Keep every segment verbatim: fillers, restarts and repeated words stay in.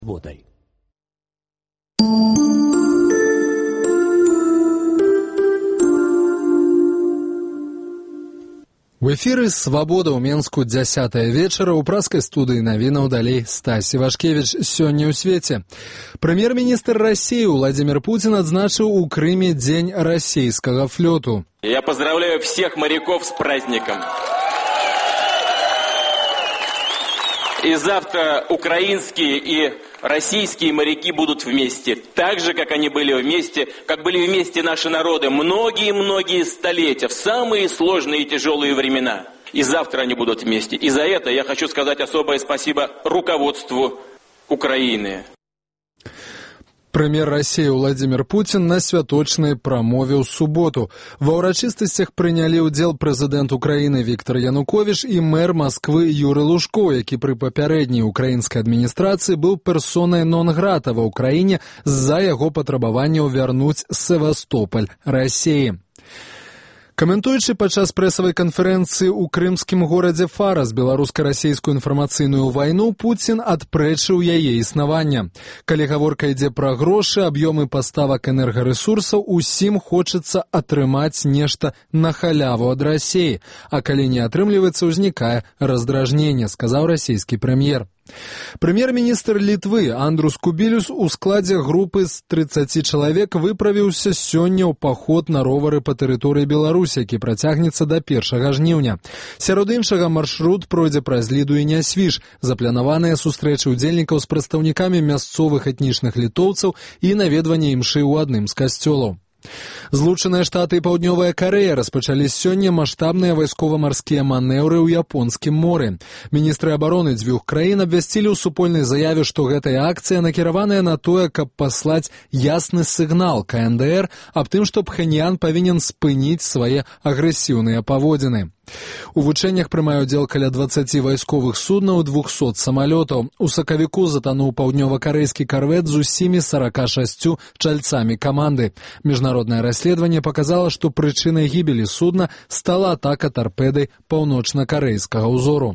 свободой. У эфіры «Свабода» ў Менску дзясятая вечара, у праскай студыі навінаў далей Стась Івашкевіч. Сёння ў свеце. Прэм'ер-міністр России Владимир Путин адзначыў у Крыме Дзень российского флоту. Я поздравляю всех моряков с праздником. И завтра украинские и российские моряки будут вместе, так же, как они были вместе, как были вместе наши народы многие-многие столетия, в самые сложные и тяжелые времена. И завтра они будут вместе. И за это я хочу сказать особое спасибо руководству Украины. Прэм'ер России Владимир Путин на святочнай прамове ў суботу. Ва ўрачыстасцях прынялі ўдзел прэзідэнт Украіны Віктор Януковіч і мэр Масквы Юрый Лужко, які пры папярэдняй украінскай адміністрацыі быў персонай нон-грата ва ўкраіне з-за яго патрабаванняў вярнуць Севастополь России. Каментуючы падчас прэсавай канферэнцыі ў крымскім горадзе Фарас беларуска-расійскую інфармацыйную вайну, Пуцін адпрэчыў яе існавання. Калі гаворка ідзе пра грошы, аб'ёмы паставак энергарэсурсаў, усім хочацца атрымаць нешта на халяву ад Расіі, а калі не атрымліваецца, узнікае раздражненне, сказаў расійскі прэм'ер. Прэм'ер-міністр Літвы Андрус Кубілюс у складзе групы з трыццаці чалавек выправіўся сёння ў паход на ровары па тэрыторыі Беларусі, які працягнецца да першага жніўня. Сярод іншага маршрут пройдзе праз Ліду і Нясвіж, запланаваныя сустрэчы ўдзельнікаў з прадстаўнікамі мясцовых этнічных літоўцаў і наведванне імшы ў адным з касцёлаў. Злучаныя Штаты і Паўднёвая Карэя распачалі сёння маштабныя вайскова-марскія манеўры ў Японскім моры. Міністры абароны дзвюх краін абвясцілі ў супольнай заяве, што гэтая акцыя накіраваная на тое, каб паслаць ясны сігнал ка эн дэ эр аб тым, што Пхеньян павінен спыніць свае агрэсіўныя паводзіны. У вучэннях прымае ўдзел каля дваццаці вайсковых суднаў, двухсот самалётаў. У сакавіку затануў паўднёва-карэйскі карвет з усімі сарака шасцю чальцамі каманды. Міжнароднае расследаванне паказала, што прычынай гібелі судна стала атака тарпедай паўночна-карэйскага ўзору.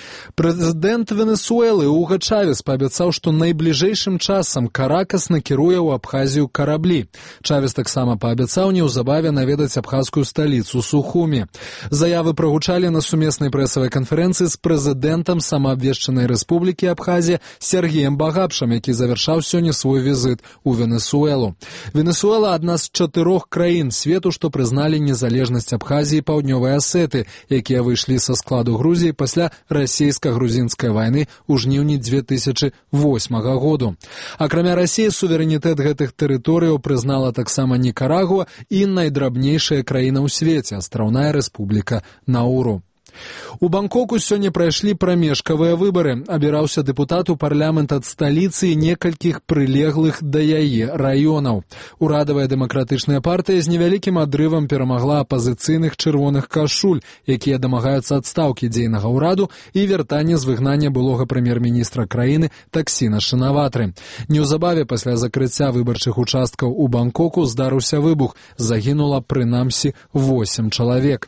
Прэзідэнт Венесуэлы Уго Чавес паабяцаў, што найбліжэйшым часам Каракас накіруе ў Абхазію караблі. Чавес таксама паабяцаў неўзабаве наведаць абхазскую сталіцу Сухуми. Заявы прагучалі на сумеснай прэсавай канферэнцыі з прэзідэнтам самаабвешчанай рэспублікі Абхазія Сергеем Багапшам, які завяршаў сёння свой візіт у Венесуэлу. Венесуэла адна з чатырох краін свету, што прызналі незалежнасць Абхазіі і Паўднёвай Асеты, якія выйшлі са складу Грузіі пасля расійска-грузінскай вайны ў жніўні дзве тысячы восьмага году. Акрамя Расіі, суверэнітэт гэтых тэрыторыяў прызнала таксама Нікарагуа і найдрабнейшая краіна ў свеце, астраўная рэспубліка Науру. У Бангкоку сёння прайшлі прамежкавыя выбары. Абіраўся дэпутат у парламент ад сталіцы і некалькіх прылеглых да яе раёнаў. Урадавая дэмакратычная партыя з невялікім адрывам перамагла апазіцыйных чырвоных кашуль, якія дамагаюцца адстаўкі дзейнага ўраду і вяртання з выгнання былога прэм'ер-міністра краіны Таксіна Шынаватры. Неўзабаве пасля закрыцця выбарчых участкаў у Бангкоку здарыўся выбух. Загінула прынамсі восем чалавек.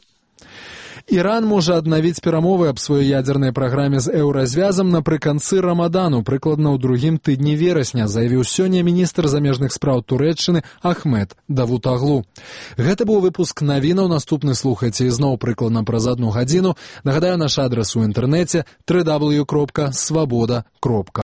Іран можа аднавіць перамовы аб сваёй ядзернай праграме з еўразвязам напрыканцы рамадану, прыкладна ў другім тыдні верасня, заявіў сёння міністр замежных спраў Турэччыны Ахмед Давутаглу. Гэта быў выпуск навінаў, наступны слухайце ізноў прыкладна праз адну гадзіну. Нагадаю, наш адрас у інтэрнэце дабл ю дабл ю дабл ю кропка свабода кропка